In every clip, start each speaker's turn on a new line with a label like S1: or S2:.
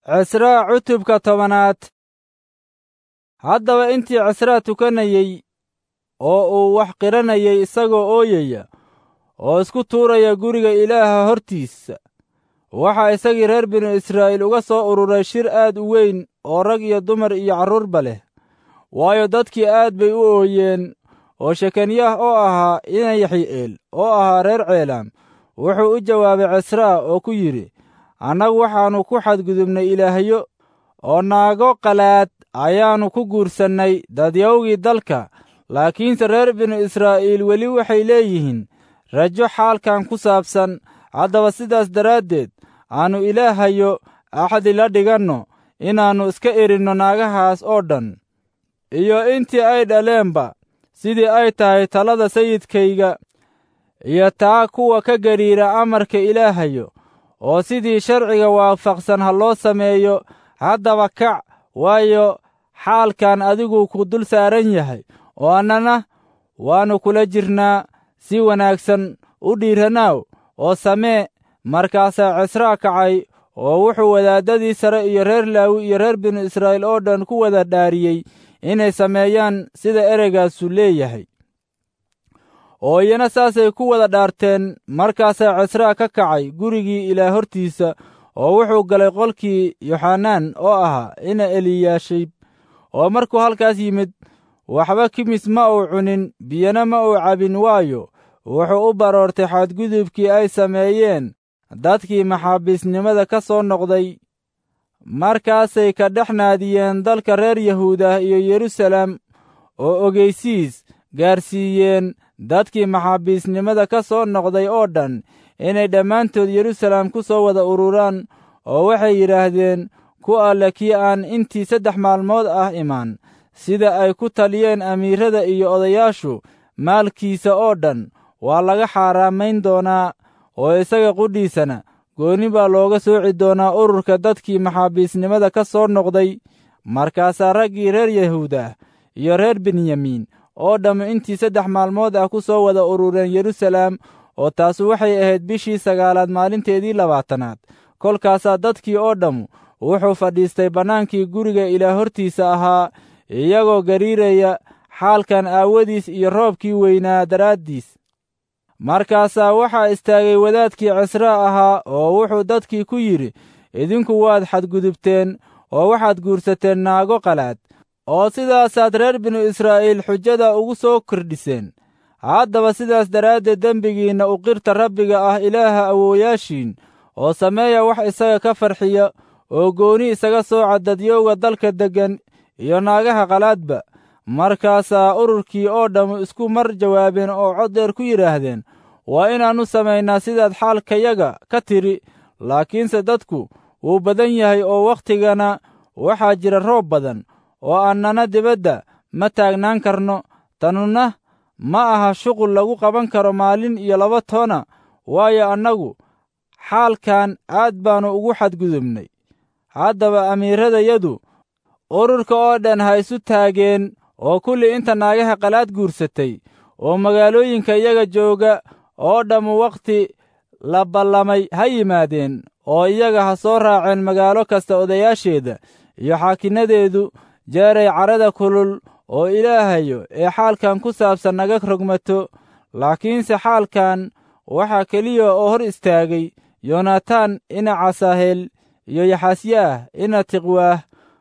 S1: Cisraa cutubka 10aad. Haddaba intii Cisraa tukanayey oo uu wax qiranayay isagoo ooyaya oo isku tuuraya guriga Ilaaha hortiisa, waxaa isagii reer binu Israa'iil uga soo ururay shir aad u weyn oo rag iyo dumar iyo carruurba leh. Waayo dadkii aad bay u ooyeen, oo Shekaniyah oo ahaa ina Yaxi'eel oo ahaa reer Ceelaam wuxuu u jawaabay Cisraa oo ku yidhi, annagu waxaannu ku xadgudubnay ilaahyo oo naago qalaad ayaannu ku guursannay dadyawgii dalka, laakiinse reer binu Israa'iil weli waxay leeyihiin rajo xaalkan ku saabsan. Haddaba sidaas daraaddeed aannu ilaahayo axdi la dhiganno inaannu iska erinno naagahaas oo dhan iyo intii ay dhaleenba, sidii ay tahay talada sayidkayga iyo taa kuwa ka gariira amarka ilaahayo, oo sidii sharciga waafaqsan ha loo sameeyo. Haddaba kac, waayo xaalkan adigu ku dul saaran yahay, oo annana waannu kula jirnaa. Si wanaagsan u dhiiranaaw oo samee. Markaasaa Cisraa kacay oo wuxuu wadaaddadii sare iyo reer Laawi iyo reer binu Israa'iil oo dhan ku wada dhaariyey inay sameeyaan sida ereygaasu leeyahay, oo iyana saasay ku wada dhaarteen. Markaasaa Cisraa ka kacay gurigii Ilaah hortiisa, oo wuxuu galay qolkii Yoxanaan oo ahaa ina Eliyaashib. oo markuu halkaas yimid, waxba kimis ma uu cunin, biyana ma uu cabin, waayo wuxuu u baroortay xadgudubkii ay sameeyeen dadkii maxaabiisnimada ka soo noqday. Markaasay ka dhex naadiyeen dalka reer Yahuuda iyo Yeruusaalem, oo ogeysiis gaarsiiyeen dadkii maxaabiisnimada ka soo noqday oo dhan inay dhammaantood Yeruusaalem ku soo wada ururaan. oo waxay yidhaahdeen, ku alle kii aan intii 3 maalmood ah imaan, sida ay ku taliyeen amiirada iyo odayaashu, maalkiisa oo dhan waa laga xaaraamayn doonaa, oo isaga qudhiisana gooni baa looga sooci doonaa ururka dadkii maxaabiisnimada ka soo noqday. Markaasaa raggii reer Yahuuda iyo reer Benyamiin oo dhammu intii 3 maalmood ah ku soo wada urureen Yeruusaalem, oo taasu waxay ahayd bishii 9aad maalinteedii 20aad. kolkaasaa dadkii oo dhammu wuxuu fadhiistay bannaankii guriga Ilaah hortiisa ahaa, iyagoo gariiraya xaalkan aawadiis iyo roobkii weynaa daraaddiis. Markaasaa waxaa istaagay wadaadkii Cisraa ahaa, oo wuxuu dadkii ku yidhi, idinku waad xadgudubteen oo waxaad guursateen naago qalaad, oo sidaasaad reer binu Israa'iil xujada ugu soo kordhiseen. Haddaba sidaas daraaddeed dembigiinna u qirta Rabbiga ah Ilaaha awoowayaashiin, oo sameeya wax isaga ka farxiya, oo gooni isaga sooca dadyowga dalka deggan iyo naagaha qalaadba. Markaasaa ururkii oo dhammu isku mar jawaabeen oo cod dheer ku yidhaahdeen, waa inaannu samaynaa sidaad xaalkayaga ka tidhi. Laakiinse dadku wuu badan yahay, oo wakhtigana waxaa jira roob badan, oo annana dibadda ma taagnaan karno. Tanuna ma aha shuqul lagu qaban karo maalin iyo 2 toona, waayo annagu xaalkan aad baannu ugu xadgudubnay. Haddaba amiiradayadu ururka oo dhan ha isu taageen, oo kulli inta naagaha qalaad guursatay oo magaalooyinka iyaga jooga oo dhammu wakhti la ballamay ha yimaadeen, oo iyaga ha soo raaceen magaalo kasta odayaasheeda iyo xaakinnadeedu, jeeray carrada kulul oo Ilaahayo ee xaalkan ku saabsan naga rogmato. Laakiinse xaalkan waxaa keliya oo hor istaagay Yonatan ina Casahel iyo Yaxasyaah ina Tiqwaah,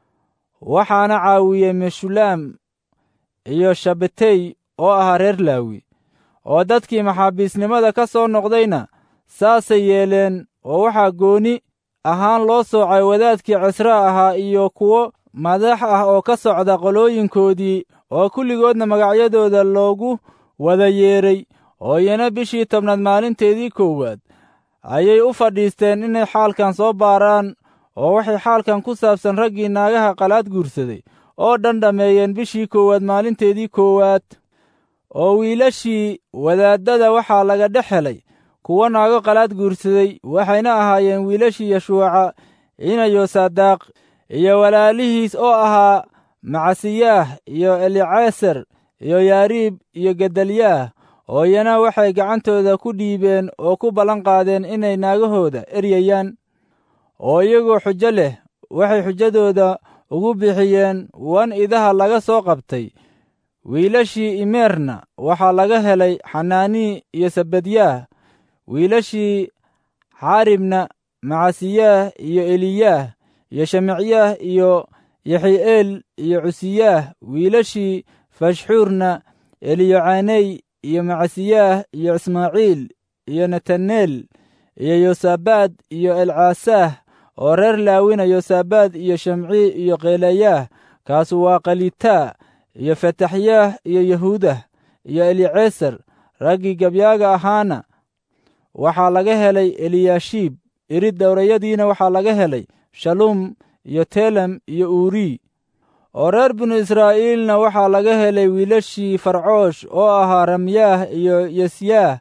S1: waxaana caawiyey Meshulaam iyo Shabbatay oo ahaa reer Laawi. oo dadkii maxaabiisnimada ka soo noqdayna saasay yeeleen, oo waxaa gooni ahaan loo soocay wadaadkii Cisraa ahaa iyo kuwo madax ah oo ka socda qolooyinkoodii, oo kulligoodna magacyadooda loogu wada yeedhay. oo iyana bishii 10aad maalinteedii 1 ayay u fadhiisteen inay xaalkan soo baaraan, oo waxay xaalkan ku saabsan raggii naagaha qalaad guursaday oo dhan dhammeeyeen bishii 1aad maalinteedii 1. oo wiilashii wadaaddada waxaa laga dhex helay kuwo naago qalaad guursaday, waxayna ahaayeen wiilashii Yeshuuca ina Yosaadaaq iyo walaalihiis oo ahaa Macasiyaah iyo Eliceser iyo Yaariib iyo Gedalyaah. oo iyana waxay gacantooda ku dhiibeen oo ku ballan qaadeen inay naagahooda eryayaan. oo iyagoo xujo leh waxay xujadooda ugu bixiyeen wan idaha laga soo qabtay. wiilashii imeerna waxaa laga helay xanaanii iyo sabadyaah. wiilashii xaaribna macasiyaah iyo eliyaah iyo shemacyaah iyo yexi'eel iyo cusiyaah. wiilashii fashxuurna eliyocaaney iyo macasiyaah iyo ismaaciil iyo netaneel iyo yosabaad iyo elcaasaah oo reer laawina. yosabaad iyo shimcii iyo qelayaah, kaasu waa qalitaa iyo fataxyaah iyo yahuudah iyo eliceesar. raggii gabyaaga ahaana waxaa laga helay eliyaashiib. irid dawrayadiina waxaa laga helay shaluum iyo telem iyo uuri. oo reer binu israa'iilna waxaa laga helay wiilashii farcoosh oo ahaa ramyaah iyo yesyaah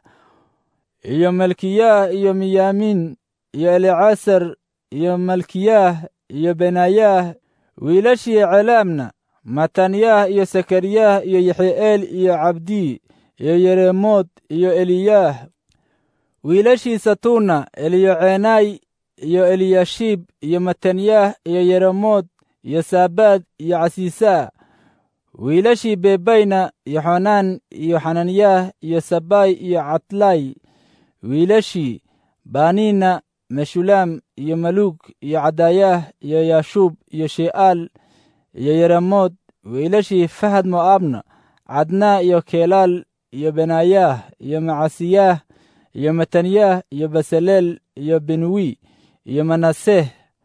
S1: iyo malkiyaah iyo miyaamiin iyo elicaasar iyo malkiyaah iyo benayaah. wiilashii celaamna matanyaah iyo sakariyaah iyo yexi'eel iyo cabdii iyo yereemoot iyo eliyaah. wiilashii satuuna eliyocenay iyo eliyashiib iyo matanyaah iyo yereemoot iyo sabaad iyo casiisaa. wiilashii bebayna yoxanaan iyo xananyaah iyo sabay iyo catlay. wiilashii baniina meshulaam iyo maluug iyo cadayaah iyo yaashuub iyo she'aal iyo yereemoot. wiilashii fahad mo'aabna cadnaa iyo keelaal iyo benayaah iyo macasiyaah iyo matanyaah iyo basaleel iyo benwi iyo manaseh.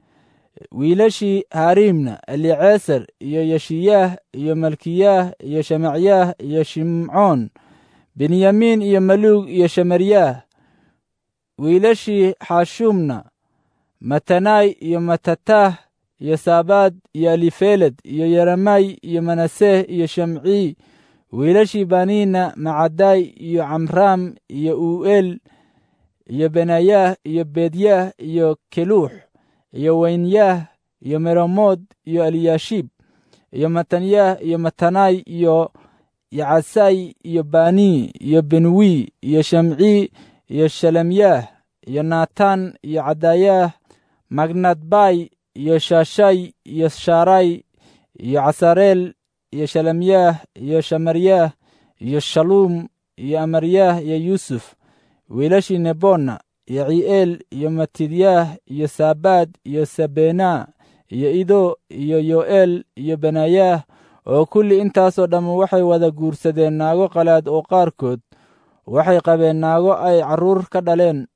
S1: wiilashii hariimna eliceesar iyo yeshiyaah iyo malkiyaah iyo shemacyaah iyo shimcoon. benyamiin iyo maluug iyo shemaryaah. wiilashii xashuumna matanay iyo matataah iyo sabaad iyo elifeled iyo yeremay iyo manaseh iyo shimcii. wiilashii baniina macaday iyo camraam iyo u'eel iyo benayaah iyo beedyaah iyo keluux iyo weynyaah iyo meremood iyo eliyashiib iyo matanyaah iyo matanay iyo yacasay iyo banii iyo benwi iyo shimcii iyo shalemyaah iyo natan iyo cadayaah magnadbay iyo shaashay iyo shaaray iyo casareel iyo shalemyaah iyo shamaryaah iyo shaluum iyo amaryaah iyo yuusuf. wiilashii nebona yeci'eel iyo matidyaah iyo sabaad iyo sabena iyo ido iyo yo'eel iyo benayaah. oo kulli intaasoo dhammu waxay wada guursadeen naago qalaad oo qaarkood waxay qabeen naago ay carruur ka dhaleen